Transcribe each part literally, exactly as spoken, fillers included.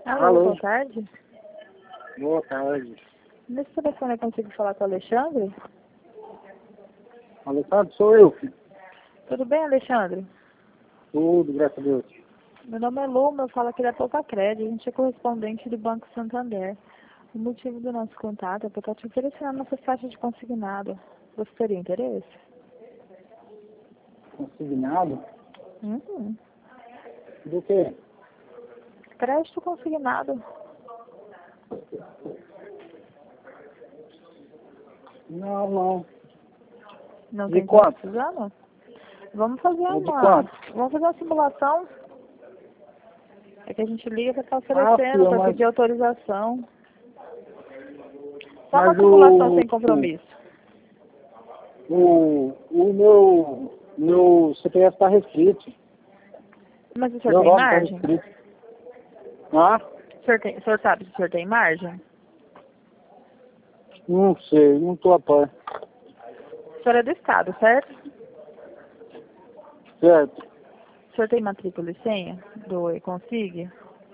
Alô, Alô. boa tarde. Boa tarde. Nesse telefone eu consigo falar com o Alexandre? Alexandre, sou eu, filho. Tudo bem, Alexandre? Tudo, graças a Deus. Meu nome é Luma, eu falo aqui da Tocacred, a gente é correspondente do Banco Santander. O motivo do nosso contato é porque eu te oferecendo a nossa taxa de consignado. Você teria interesse? Consignado? Uhum. Do quê? Crédito consignado. Não, não. Não De tem quanto? precisando? Vamos fazer É de uma. quanto? Vamos fazer uma simulação. É que a gente liga para estar Ah, oferecendo, filho, para mas, pedir autorização. Só uma mas simulação o, sem compromisso. o, o meu, meu C P F está restrito. Mas o senhor Meu tem nome está margem? restrito. Ah? O senhor, tem, o senhor sabe se o senhor tem margem? Não sei, não estou a par. O senhor é do Estado, certo? Certo. O senhor tem matrícula e senha do E-Consig?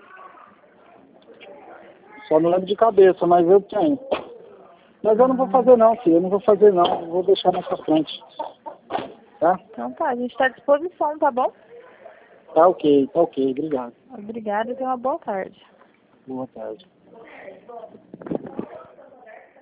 Só não lembro de cabeça, mas eu tenho. Mas eu não vou fazer não, filho. Eu não vou fazer não. Eu vou deixar na sua frente. Tá? Então tá, a gente está à disposição, tá bom? Tá ok, tá ok. Obrigado. Obrigada e tenha uma boa tarde. Boa tarde.